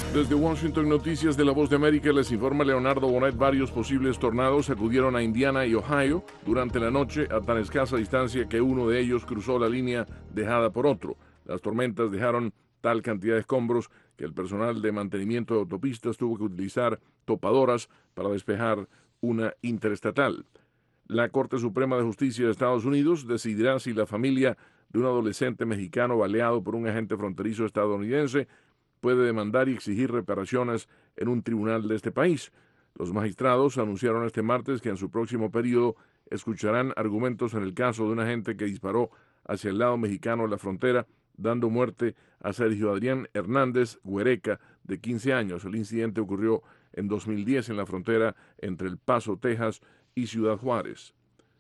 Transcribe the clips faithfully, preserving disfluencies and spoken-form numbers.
Desde Washington, Noticias de la Voz de América, les informa Leonardo Bonet. Varios posibles tornados acudieron a Indiana y Ohio durante la noche a tan escasa distancia que uno de ellos cruzó la línea dejada por otro. Las tormentas dejaron tal cantidad de escombros que el personal de mantenimiento de autopistas tuvo que utilizar topadoras para despejar una interestatal. La Corte Suprema de Justicia de Estados Unidos decidirá si la familia de un adolescente mexicano baleado por un agente fronterizo estadounidense puede demandar y exigir reparaciones en un tribunal de este país. Los magistrados anunciaron este martes que en su próximo periodo escucharán argumentos en el caso de un agente que disparó hacia el lado mexicano de la frontera, dando muerte a Sergio Adrián Hernández Huereca, de quince años. El incidente ocurrió en dos mil diez en la frontera entre El Paso, Texas, y Ciudad Juárez.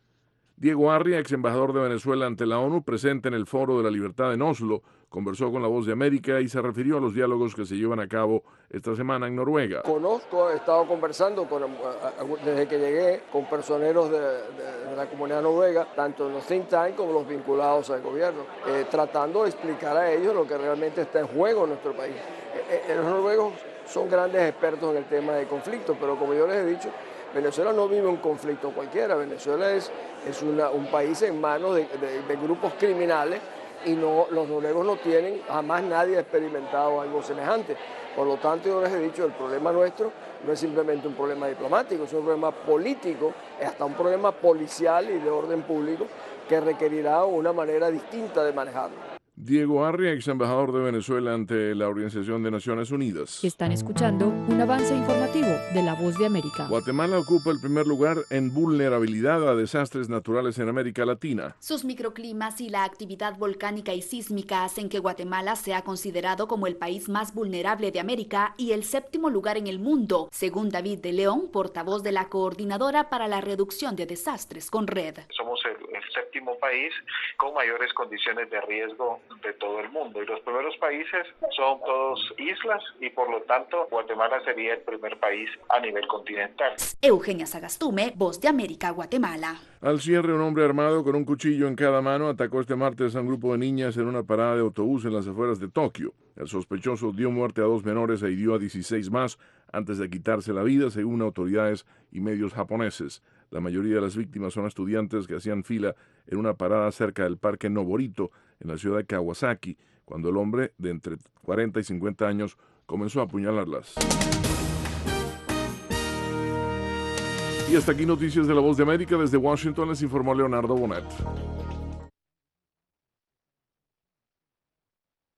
Diego Arria, ex embajador de Venezuela ante la ONU, presente en el Foro de la Libertad en Oslo, conversó con La Voz de América y se refirió a los diálogos que se llevan a cabo esta semana en Noruega. Conozco, he estado conversando con, desde que llegué con personeros de, de, de la comunidad noruega, tanto en los think tanks como los vinculados al gobierno, eh, tratando de explicar a ellos lo que realmente está en juego en nuestro país. Eh, eh, los noruegos son grandes expertos en el tema de conflictos, pero como yo les he dicho, Venezuela no vive un conflicto cualquiera. Venezuela es, es una, un país en manos de, de, de grupos criminales y no, los noruegos no tienen, jamás nadie ha experimentado algo semejante. Por lo tanto, yo les he dicho, el problema nuestro no es simplemente un problema diplomático, es un problema político, es hasta un problema policial y de orden público que requerirá una manera distinta de manejarlo. Diego Arria, ex embajador de Venezuela ante la Organización de Naciones Unidas. Están escuchando un avance informativo de La Voz de América. Guatemala ocupa el primer lugar en vulnerabilidad a desastres naturales en América Latina. Sus microclimas y la actividad volcánica y sísmica hacen que Guatemala sea considerado como el país más vulnerable de América y el séptimo lugar en el mundo, según David de León, portavoz de la Coordinadora para la Reducción de Desastres, CONRED. Somos el, el séptimo país con mayores condiciones de riesgo de todo el mundo, y los primeros países son todos islas y por lo tanto Guatemala sería el primer país a nivel continental. Eugenia Sagastume, Voz de América, Guatemala. Al cierre, un hombre armado con un cuchillo en cada mano atacó este martes a un grupo de niñas en una parada de autobús en las afueras de Tokio. El sospechoso dio muerte a dos menores e hirió a dieciséis más antes de quitarse la vida, según autoridades y medios japoneses. La mayoría de las víctimas son estudiantes que hacían fila en una parada cerca del parque Noborito, en la ciudad de Kawasaki, cuando el hombre de entre cuarenta y cincuenta años comenzó a apuñalarlas. Y hasta aquí Noticias de la Voz de América. Desde Washington les informó Leonardo Bonet.